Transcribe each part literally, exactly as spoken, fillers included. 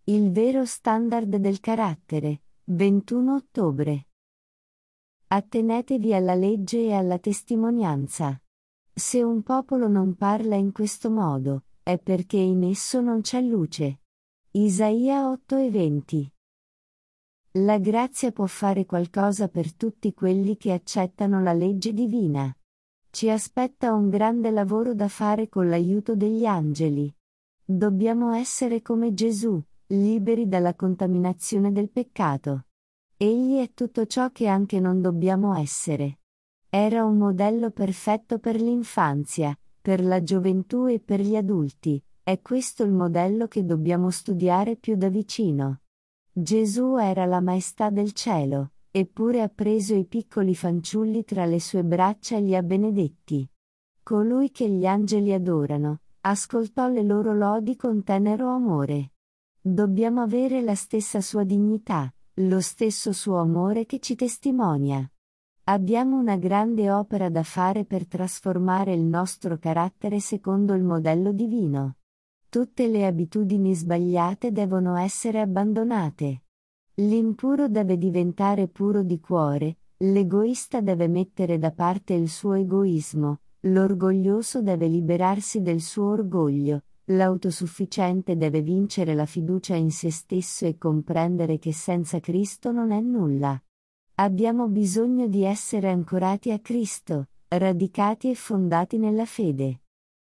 Il vero standard del carattere, ventuno ottobre. Attenetevi alla legge e alla testimonianza. Se un popolo non parla in questo modo, è perché in esso non c'è luce. Isaia otto e venti. La grazia può fare qualcosa per tutti quelli che accettano la legge divina. Ci aspetta un grande lavoro da fare con l'aiuto degli angeli. Dobbiamo essere come Gesù, liberi dalla contaminazione del peccato. Egli è tutto ciò che anche non dobbiamo essere. Era un modello perfetto per l'infanzia, per la gioventù e per gli adulti. È questo il modello che dobbiamo studiare più da vicino. Gesù era la maestà del cielo, eppure ha preso i piccoli fanciulli tra le sue braccia e li ha benedetti. Colui che gli angeli adorano, ascoltò le loro lodi con tenero amore. Dobbiamo avere la stessa sua dignità, lo stesso suo amore che ci testimonia. Abbiamo una grande opera da fare per trasformare il nostro carattere secondo il modello divino. Tutte le abitudini sbagliate devono essere abbandonate. L'impuro deve diventare puro di cuore, l'egoista deve mettere da parte il suo egoismo, l'orgoglioso deve liberarsi del suo orgoglio, l'autosufficiente deve vincere la fiducia in se stesso e comprendere che senza Cristo non è nulla. Abbiamo bisogno di essere ancorati a Cristo, radicati e fondati nella fede.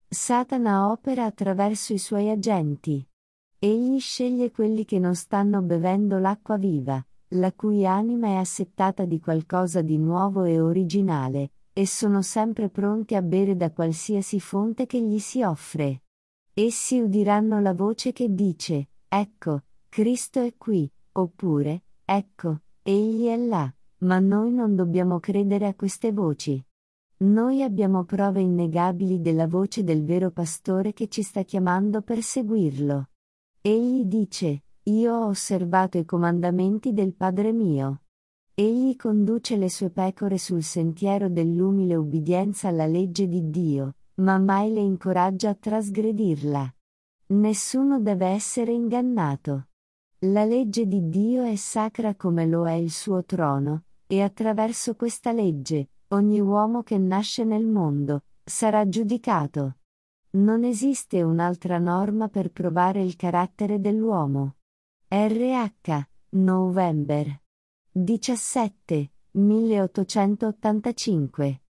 Satana opera attraverso i suoi agenti. Egli sceglie quelli che non stanno bevendo l'acqua viva, la cui anima è assettata di qualcosa di nuovo e originale, e sono sempre pronti a bere da qualsiasi fonte che gli si offre. Essi udiranno la voce che dice, ecco, Cristo è qui, oppure, ecco, Egli è là, ma noi non dobbiamo credere a queste voci. Noi abbiamo prove innegabili della voce del vero pastore che ci sta chiamando per seguirlo. Egli dice, io ho osservato i comandamenti del Padre mio. Egli conduce le sue pecore sul sentiero dell'umile ubbidienza alla legge di Dio, ma mai le incoraggia a trasgredirla. Nessuno deve essere ingannato. La legge di Dio è sacra come lo è il suo trono, e attraverso questa legge, ogni uomo che nasce nel mondo, sarà giudicato. Non esiste un'altra norma per provare il carattere dell'uomo. R H. November. diciassette, milleottocentottantacinque.